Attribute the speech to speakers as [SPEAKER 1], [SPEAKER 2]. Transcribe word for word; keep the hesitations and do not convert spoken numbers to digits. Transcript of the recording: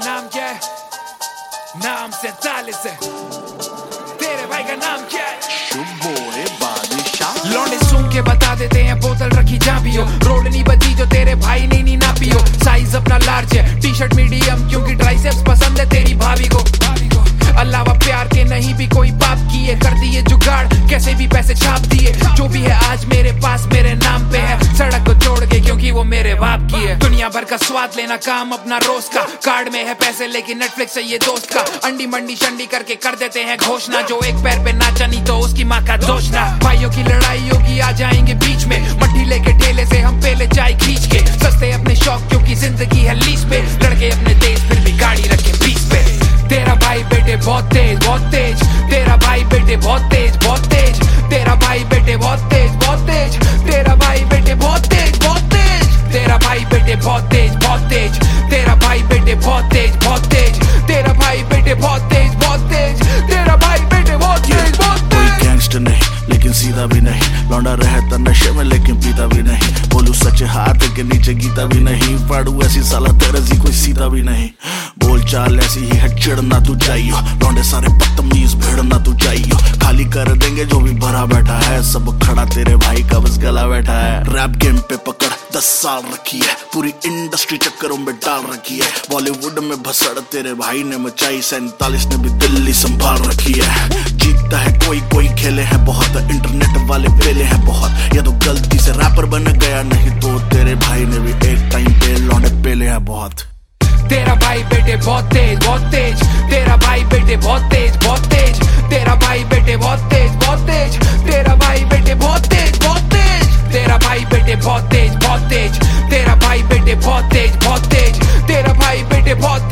[SPEAKER 1] नाम क्या है? नाम सैतालीस है। तेरे भाई का नाम क्या है?
[SPEAKER 2] शुभोए बादशाह।
[SPEAKER 1] लौंडे सूंघ के बता देते हैं बोतल रखी जहाँ भी हो। रोड नहीं बची जो तेरे भाई ने नहीं ना पियो। साइज अपना लार्ज है, टी शर्ट मीडियम क्योंकि ट्राइसेप्स पसंद है तेरी भाभी को। अलावा प्यार के नहीं भी कोई पाप किए, कर दिए जुगाड़ कैसे भी पैसे छाप दिए। जो भी है आज मेरे पास मेरे नाम पे है, सड़क को छोड़ के क्योंकि वो मेरे बाप की है। दुनिया भर का स्वाद लेना काम अपना रोज का, कार्ड में है पैसे लेकिन नेटफ्लिक्स है ये दोस्त का। अंडी मंडी शंडी करके कर देते हैं घोषणा, जो एक पैर पे नाचा नहीं तो उसकी माँ का दोष ना। भाइयों की लड़ाई होगी आ जाएंगे बीच में, मट्टी लेके ठेले से हम पहले चाय खींच के। सस्ते अपने शौक क्योंकि जिंदगी है लीज पे, लड़के अपने देश फिर भी गाड़ी रखे बीच पे। तेरा भाई बेटे बहुत तेज बहुत तेज, तेरा भाई बेटे बहुत तेज बहुत तेज, तेरा भाई बेटे बहुत तेज बहुत तेज, तेरा भाई बेटे बहुत तेज बहुत तेज, तेरा भाई बेटे बहुत तेज बहुत तेज, तेरा भाई बेटे बहुत तेज बहुत तेज, तेरा भाई बेटे बहुत तेज बहुत तेज, तेरा भाई बेटे बहुत तेज बहुत तेज।
[SPEAKER 2] कोई गैंगस्टर नहीं लेकिन सीधा भी नहीं, लौंडा रहता नशे में लेकिन पीता भी नहीं। बोलू सच्चे हाथ के नीचे गीता भी नहीं, पढ़ू ऐसी साला तेरजी कोई सीधा भी नहीं। बोल चाल ऐसी ही है चिड़ना तू चाहिए, लौंडे सारे बदतमीज भिड़ना तू चाहिए। खाली कर देंगे जो भी भरा बैठा है, सब खड़ा तेरे भाई का बस गला बैठा है। रैप गेम पे पकड़ दस साल रखी है, पूरी इंडस्ट्री चक्करों में डाल रखी है। बॉलीवुड में भसड़ तेरे भाई ने मचाई, सैंतालीस ने भी दिल्ली संभाल रखी है। जीतता है कोई कोई खेले हैं बहुत, इंटरनेट वाले पेले हैं बहुत। या तो गलती से रैपर बन गया, नहीं तो तेरे भाई ने भी एक टाइम पे लौंडे पेले हैं बहुत।
[SPEAKER 1] तेरा भाई बेटे बहुत तेज बहुत तेज, तेरा भाई बेटे बहुत तेज बहुत तेज, तेरा भाई बेटे बहुत तेज बहुत तेज, तेरा भाई बेटे बहुत तेज बहुत तेज, तेरा भाई बेटे बहुत तेज बहुत तेज, तेरा भाई बेटे बहुत तेज बहुत तेज, तेरा भाई बेटे बहुत